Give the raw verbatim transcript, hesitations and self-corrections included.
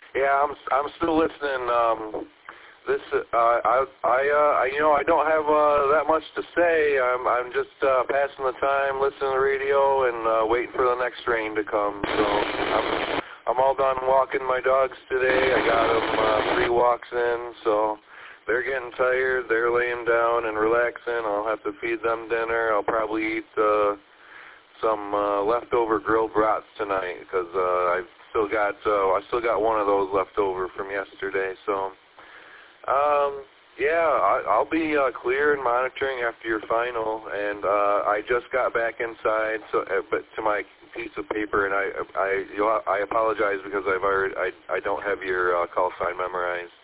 Yeah, I'm I'm still listening. Um, this uh, I I uh, I you know I don't have uh, that much to say. I'm I'm just uh, passing the time, listening to the radio, and uh, waiting for the next rain to come. So I'm I'm all done walking my dogs today. I got them uh, three walks in, so they're getting tired. They're laying down and relaxing. I'll have to feed them dinner. I'll probably eat uh, some uh, leftover grilled brats tonight because uh, I've still got uh, I still got one of those left over from yesterday. So um, yeah, I, I'll be uh, clear and monitoring after your final. And uh, I just got back inside, so uh, but to my piece of paper, and I I you know, I apologize because I've already I I don't have your uh, call sign memorized.